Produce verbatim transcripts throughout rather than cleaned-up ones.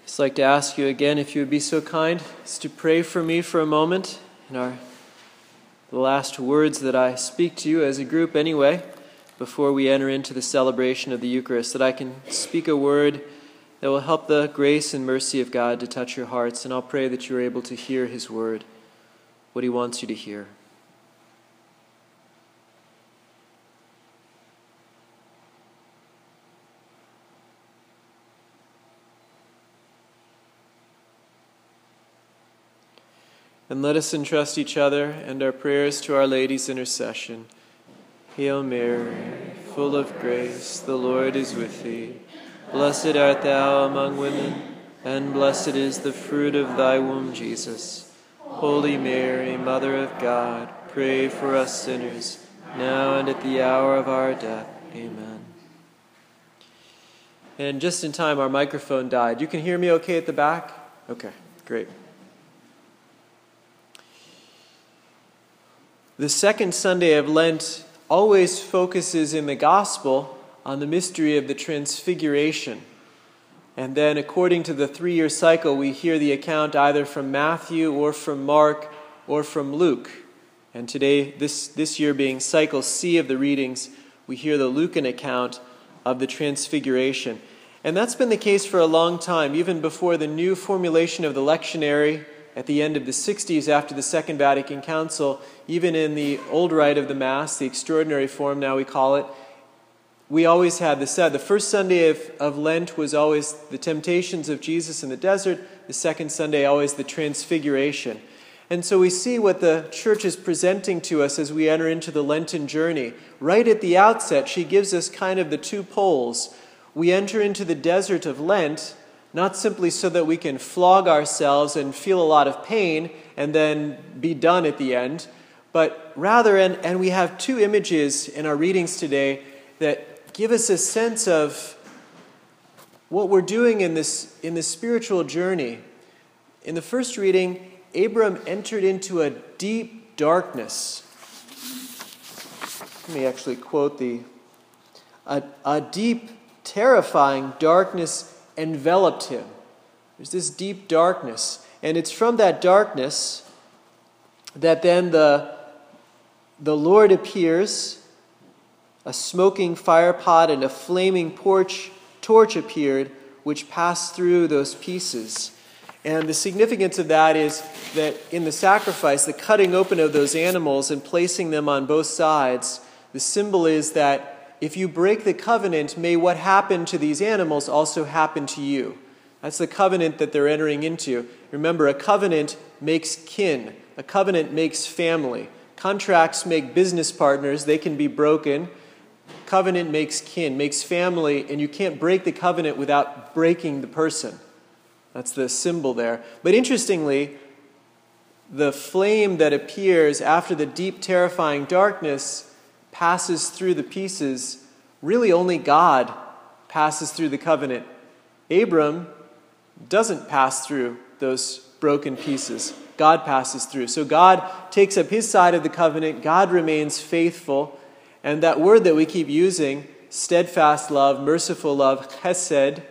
I'd like to ask you again, if you would be so kind, is to pray for me for a moment in our the last words that I speak to you as a group anyway, before we enter into the celebration of the Eucharist, that I can speak a word that will help the grace and mercy of God to touch your hearts, and I'll pray that you're able to hear His word, what He wants you to hear. And let us entrust each other and our prayers to Our Lady's intercession. Hail Mary, full of grace, the Lord is with thee. Blessed art thou among women, and blessed is the fruit of thy womb, Jesus. Holy Mary, Mother of God, pray for us sinners, now and at the hour of our death. Amen. And just in time, our microphone died. You can hear me okay at the back? Okay, great. The second Sunday of Lent always focuses in the Gospel on the mystery of the Transfiguration. And then according to the three-year cycle, we hear the account either from Matthew or from Mark or from Luke. And today, this, this year being cycle C of the readings, we hear the Lucan account of the Transfiguration. And that's been the case for a long time, even before the new formulation of the lectionary at the end of the sixties after the Second Vatican Council. Even in the old rite of the Mass, the extraordinary form now we call it, we always had the set. The first Sunday of, of Lent was always the temptations of Jesus in the desert. The second Sunday, always the Transfiguration. And so we see what the Church is presenting to us as we enter into the Lenten journey. Right at the outset, she gives us kind of the two poles. We enter into the desert of Lent, not simply so that we can flog ourselves and feel a lot of pain and then be done at the end, but rather, and, and we have two images in our readings today that give us a sense of what we're doing in this, in this spiritual journey. In the first reading, Abram entered into a deep darkness. Let me actually quote the, a, a deep, terrifying darkness enveloped him. There's this deep darkness. And it's from that darkness that then the, the Lord appears. A smoking firepot and a flaming porch, torch appeared, which passed through those pieces. And the significance of that is that in the sacrifice, the cutting open of those animals and placing them on both sides, the symbol is that if you break the covenant, may what happened to these animals also happen to you. That's the covenant that they're entering into. Remember, a covenant makes kin. A covenant makes family. Contracts make business partners. They can be broken. Covenant makes kin, makes family, and you can't break the covenant without breaking the person. That's the symbol there. But interestingly, the flame that appears after the deep, terrifying darkness passes through the pieces. Really only God passes through the covenant. Abram doesn't pass through those broken pieces. God passes through. So God takes up His side of the covenant. God remains faithful. And that word that we keep using, steadfast love, merciful love, chesed,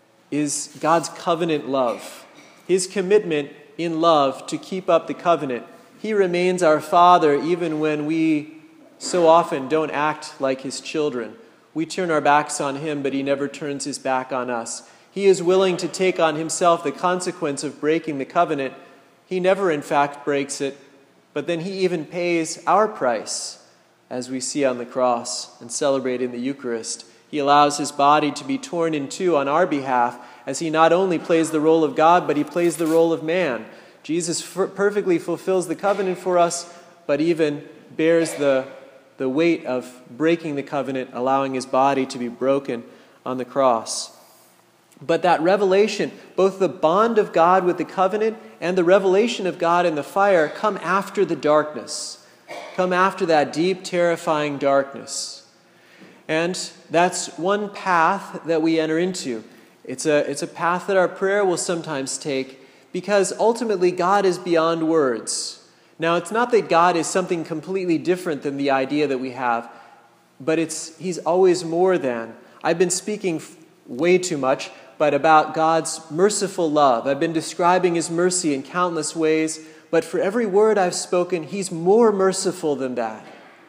is God's covenant love. His commitment in love to keep up the covenant. He remains our Father even when we so often don't act like His children. We turn our backs on Him, but He never turns His back on us. He is willing to take on Himself the consequence of breaking the covenant. He never, in fact, breaks it, but then He even pays our price, as we see on the cross and celebrate in the Eucharist. He allows His body to be torn in two on our behalf, as He not only plays the role of God, but He plays the role of man. Jesus f- perfectly fulfills the covenant for us, but even bears the the weight of breaking the covenant, allowing His body to be broken on the cross. But that revelation, both the bond of God with the covenant and the revelation of God in the fire, come after the darkness, come after that deep, terrifying darkness. And that's one path that we enter into. It's a, it's a path that our prayer will sometimes take, because ultimately God is beyond words. Now, it's not that God is something completely different than the idea that we have, but it's He's always more than. I've been speaking way too much, but about God's merciful love. I've been describing his mercy in countless ways, but for every word I've spoken, he's more merciful than that.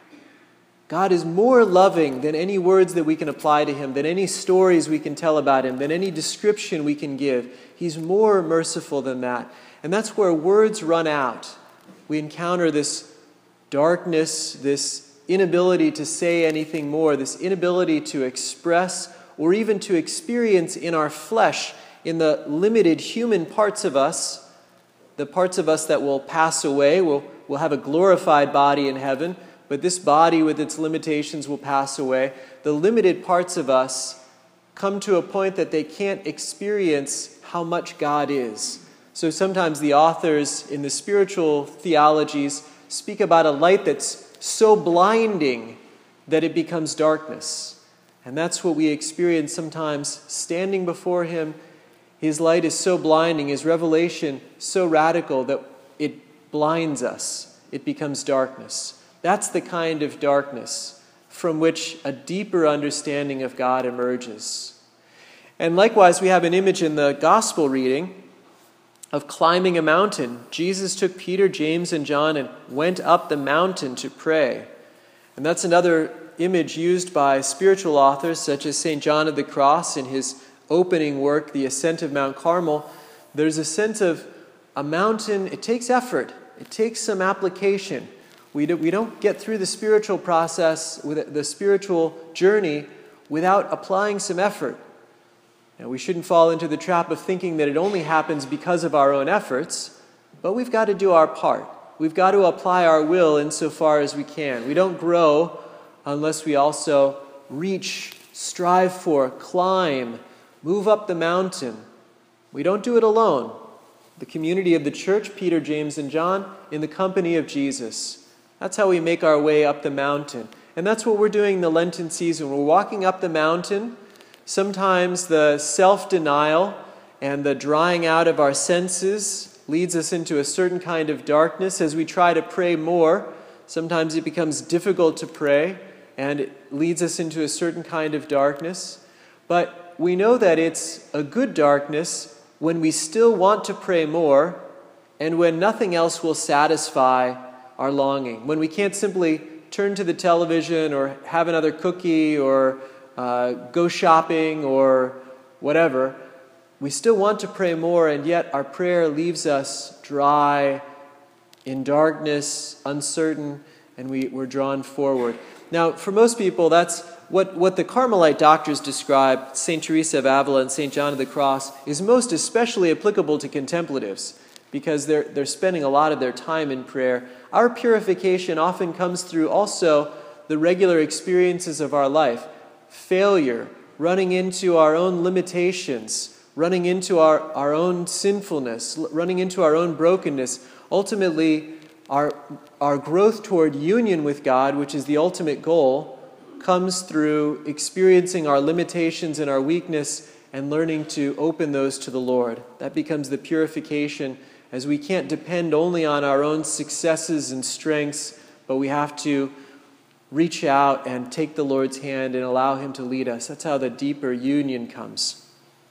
God is more loving than any words that we can apply to him, than any stories we can tell about him, than any description we can give. He's more merciful than that. And that's where words run out. We encounter this darkness, this inability to say anything more, this inability to express or even to experience in our flesh, in the limited human parts of us, the parts of us that will pass away, will will have a glorified body in heaven, but this body with its limitations will pass away. The limited parts of us come to a point that they can't experience how much God is. So sometimes the authors in the spiritual theologies speak about a light that's so blinding that it becomes darkness. And that's what we experience sometimes standing before him. His light is so blinding, his revelation so radical that it blinds us. It becomes darkness. That's the kind of darkness from which a deeper understanding of God emerges. And likewise, we have an image in the gospel reading of climbing a mountain. Jesus took Peter, James, and John and went up the mountain to pray. And that's another image used by spiritual authors such as Saint John of the Cross in his opening work, The Ascent of Mount Carmel. There's a sense of a mountain. It takes effort. It takes some application. We, do, we don't get through the spiritual process, with the spiritual journey, without applying some effort. Now, we shouldn't fall into the trap of thinking that it only happens because of our own efforts, but we've got to do our part. We've got to apply our will insofar as we can. We don't grow unless we also reach, strive for, climb, move up the mountain. We don't do it alone. The community of the church, Peter, James, and John, in the company of Jesus. That's how we make our way up the mountain. And that's what we're doing in the Lenten season. We're walking up the mountain. Sometimes the self-denial and the drying out of our senses leads us into a certain kind of darkness as we try to pray more. Sometimes it becomes difficult to pray, and it leads us into a certain kind of darkness. But we know that it's a good darkness when we still want to pray more and when nothing else will satisfy our longing. When we can't simply turn to the television or have another cookie or uh, go shopping or whatever. We still want to pray more, and yet our prayer leaves us dry, in darkness, uncertain, and we, we're drawn forward. Now, for most people, that's what, what the Carmelite doctors describe, Saint Teresa of Avila and Saint John of the Cross, is most especially applicable to contemplatives because they're, they're spending a lot of their time in prayer. Our purification often comes through also the regular experiences of our life. Failure, running into our own limitations, running into our, our own sinfulness, running into our own brokenness. Ultimately, our, our growth toward union with God, which is the ultimate goal, comes through experiencing our limitations and our weakness and learning to open those to the Lord. That becomes the purification, as we can't depend only on our own successes and strengths, but we have to reach out and take the Lord's hand and allow him to lead us. That's how the deeper union comes.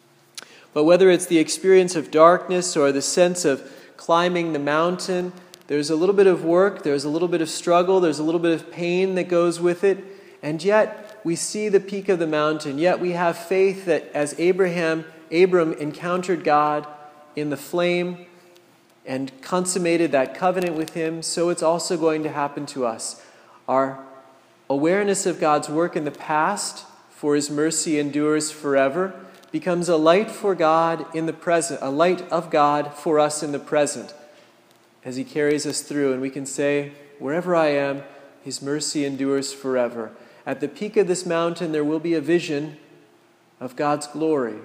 But whether it's the experience of darkness or the sense of climbing the mountain, there's a little bit of work, there's a little bit of struggle, there's a little bit of pain that goes with it, and yet we see the peak of the mountain. Yet we have faith that as Abraham, Abram encountered God in the flame and consummated that covenant with him, so it's also going to happen to us. Our awareness of God's work in the past, for his mercy endures forever, becomes a light for God in the present, a light of God for us in the present, as he carries us through. And we can say, wherever I am, his mercy endures forever. At the peak of this mountain, there will be a vision of God's glory.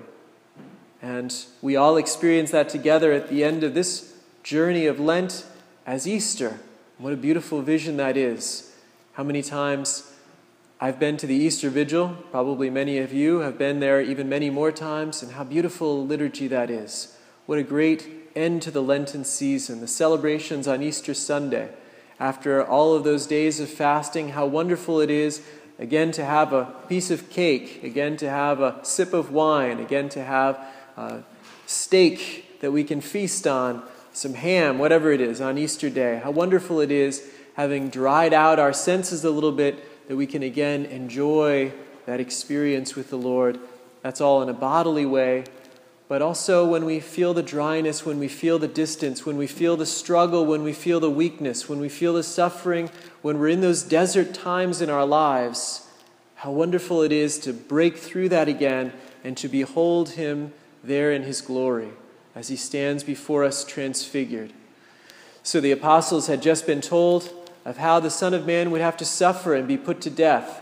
And we all experience that together at the end of this journey of Lent as Easter. What a beautiful vision that is. How many times I've been to the Easter Vigil, probably many of you have been there even many more times, and how beautiful a liturgy that is. What a great end to the Lenten season, the celebrations on Easter Sunday. After all of those days of fasting, how wonderful it is again to have a piece of cake, again to have a sip of wine, again to have a steak that we can feast on, some ham, whatever it is, on Easter Day. How wonderful it is, having dried out our senses a little bit, that we can again enjoy that experience with the Lord. That's all in a bodily way, but also when we feel the dryness, when we feel the distance, when we feel the struggle, when we feel the weakness, when we feel the suffering, when we're in those desert times in our lives, how wonderful it is to break through that again and to behold Him there in His glory as He stands before us transfigured. So the apostles had just been told of how the Son of Man would have to suffer and be put to death.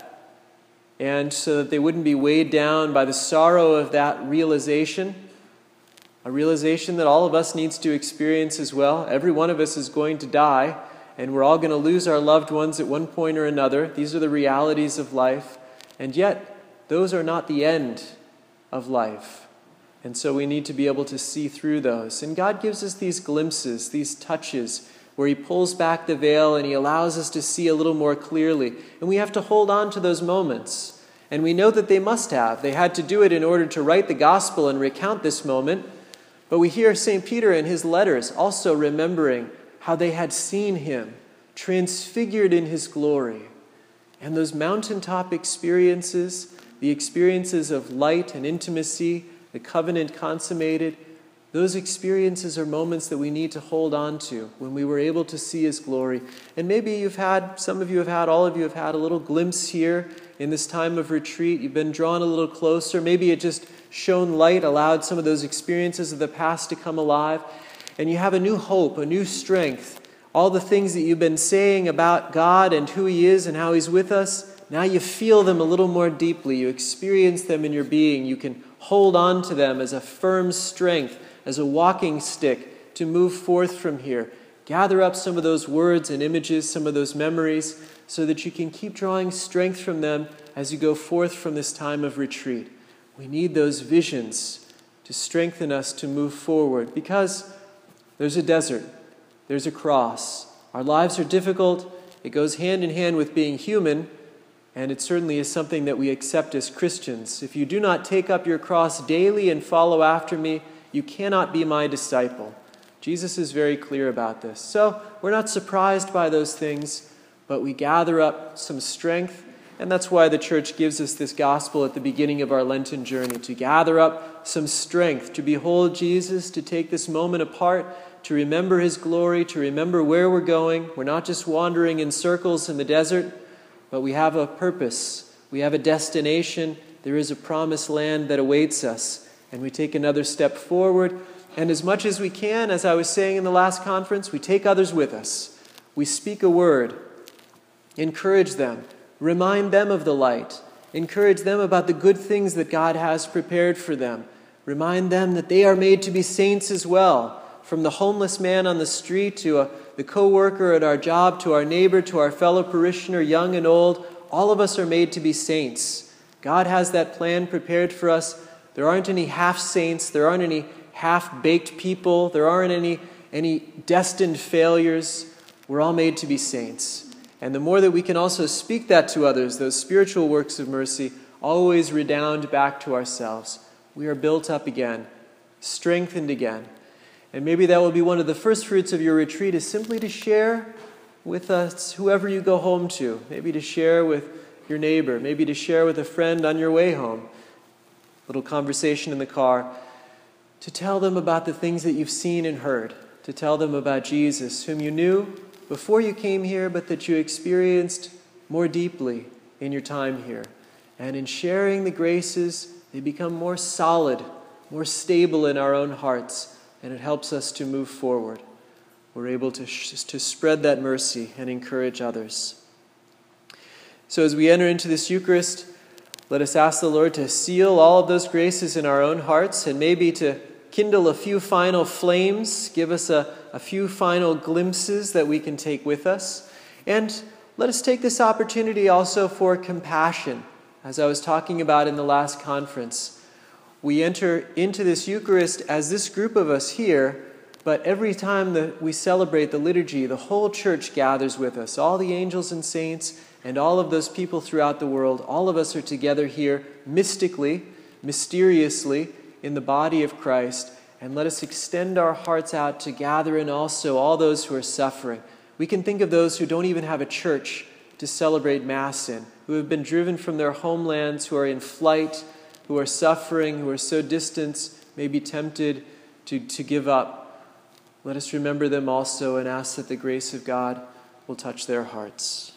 And so that they wouldn't be weighed down by the sorrow of that realization, a realization that all of us needs to experience as well. Every one of us is going to die, and we're all going to lose our loved ones at one point or another. These are the realities of life. And yet, those are not the end of life. And so we need to be able to see through those. And God gives us these glimpses, these touches, where He pulls back the veil and He allows us to see a little more clearly. And we have to hold on to those moments. And we know that they must have. They had to do it in order to write the gospel and recount this moment. But we hear Saint Peter in his letters also remembering how they had seen Him transfigured in His glory. And those mountaintop experiences, the experiences of light and intimacy, the covenant consummated, those experiences are moments that we need to hold on to when we were able to see His glory. And maybe you've had, some of you have had, all of you have had a little glimpse here in this time of retreat. You've been drawn a little closer. Maybe it just shone light, allowed some of those experiences of the past to come alive. And you have a new hope, a new strength. All the things that you've been saying about God and who He is and how He's with us, now you feel them a little more deeply. You experience them in your being. You can hold on to them as a firm strength, as a walking stick to move forth from here. Gather up some of those words and images, some of those memories, so that you can keep drawing strength from them as you go forth from this time of retreat. We need those visions to strengthen us to move forward, because there's a desert, there's a cross. Our lives are difficult. It goes hand in hand with being human, and it certainly is something that we accept as Christians. If you do not take up your cross daily and follow after me, you cannot be my disciple. Jesus is very clear about this. So we're not surprised by those things, but we gather up some strength, and that's why the church gives us this gospel at the beginning of our Lenten journey, to gather up some strength, to behold Jesus, to take this moment apart, to remember His glory, to remember where we're going. We're not just wandering in circles in the desert, but we have a purpose. We have a destination. There is a promised land that awaits us. And we take another step forward. And as much as we can, as I was saying in the last conference, we take others with us. We speak a word. Encourage them. Remind them of the light. Encourage them about the good things that God has prepared for them. Remind them that they are made to be saints as well. From the homeless man on the street to a, the co-worker at our job, to our neighbor, to our fellow parishioner, young and old, all of us are made to be saints. God has that plan prepared for us. There aren't any half-saints. There aren't any half-baked people. There aren't any, any destined failures. We're all made to be saints. And the more that we can also speak that to others, those spiritual works of mercy always redound back to ourselves. We are built up again, strengthened again. And maybe that will be one of the first fruits of your retreat, is simply to share with us whoever you go home to. Maybe to share with your neighbor. Maybe to share with a friend on your way home. Little conversation in the car, to tell them about the things that you've seen and heard, to tell them about Jesus, whom you knew before you came here, but that you experienced more deeply in your time here. And in sharing the graces, they become more solid, more stable in our own hearts, and it helps us to move forward. We're able to, sh- to spread that mercy and encourage others. So as we enter into this Eucharist, let us ask the Lord to seal all of those graces in our own hearts, and maybe to kindle a few final flames, give us a, a few final glimpses that we can take with us. And let us take this opportunity also for compassion. As I was talking about in the last conference, we enter into this Eucharist as this group of us here but every time that we celebrate the liturgy, the whole church gathers with us. All the angels and saints and all of those people throughout the world, all of us are together here mystically, mysteriously, in the body of Christ. And let us extend our hearts out to gather in also all those who are suffering. We can think of those who don't even have a church to celebrate Mass in, who have been driven from their homelands, who are in flight, who are suffering, who are so distant, may be tempted to, to give up. Let us remember them also and ask that the grace of God will touch their hearts.